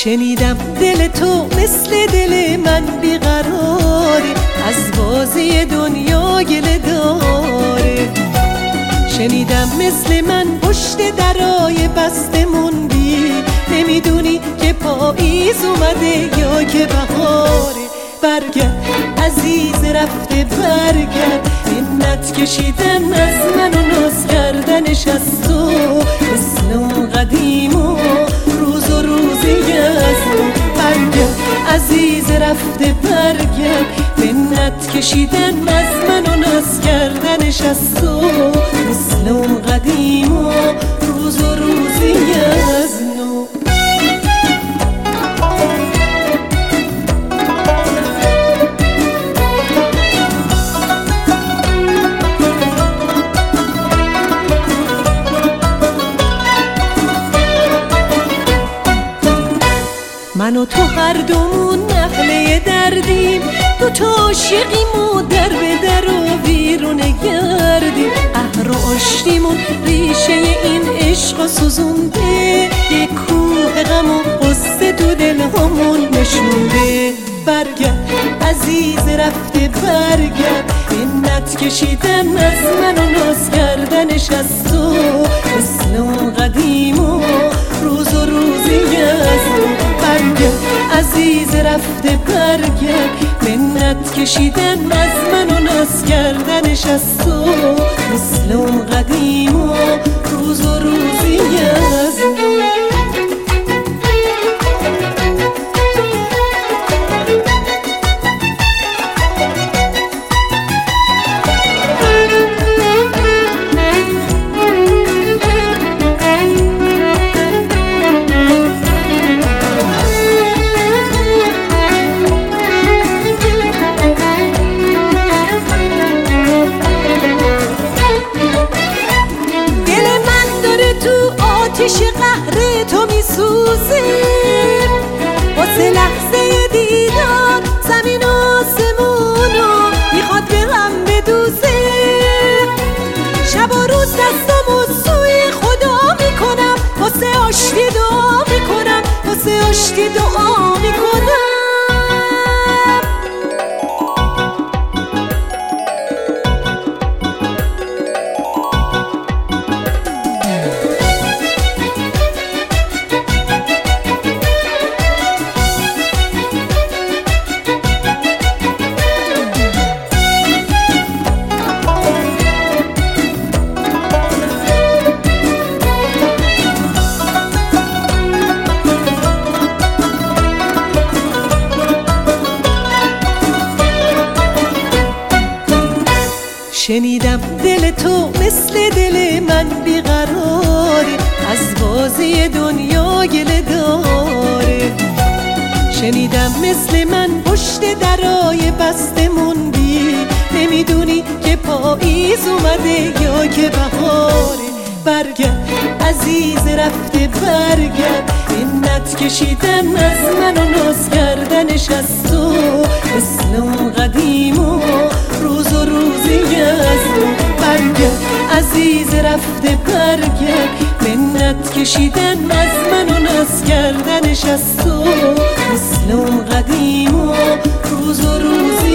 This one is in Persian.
شنیدم دل تو مثل دل من بیقراره، از بازی دنیا گله داره. شنیدم مثل من پشت درای بسته موندی، نمیدونی که پاییز اومده یا که بهاره. برگرد عزیز رفته برگرد، منت کشیدن از من و ناز کردنش از تو، مثل اون قدیم و روز و روزی از تو. برگرد عزیز رفته برگرد، منت کشیدن از من و ناز کردنش از تو، مثل اون قدیم و روز و روزی از نو. من و تو هر دومون نقله دردیم، دو تا عاشقیم و در به در و بیرون گردیم. قهر و آشتیمون ریشه این عشق سوزونده، یک کوه غم و غصه تو دل همون نشونده. برگرد عزیز رفته برگرد، منت کشیدن از من و ناز کردنش از تو، مثل اون قدیم و روز و روزی از تو. برگرد عزیز رفته برگرد، منت کشیدن از من و ناز کردنش از تو، مثل اون قدیم و روز و روزی از نو. آتش قهر تو میسوزه، واسه لحظه دیدار زمین و آسمونو میخواد به هم بدوزه. شب و روز دستامو سوی خدا میکنم، واسه آشتی دعا میکنم، واسه آشتی دعا میکنم. شنیدم دل تو مثل دل من بیقراره، از بازی دنیا گله داره. شنیدم مثل من پشت درای بسته موندی، نمیدونی که پاییز اومده یا که بهاره. برگرد عزیز رفته برگرد، منت کشیدن از من و ناز کردنش از تو، مثل اون قدیم و روز و روزی از تو. برگرد عزیز رفته برگرد، منت کشیدن از من و ناز کردنش از تو، مثل اون قدیم و روز و روزی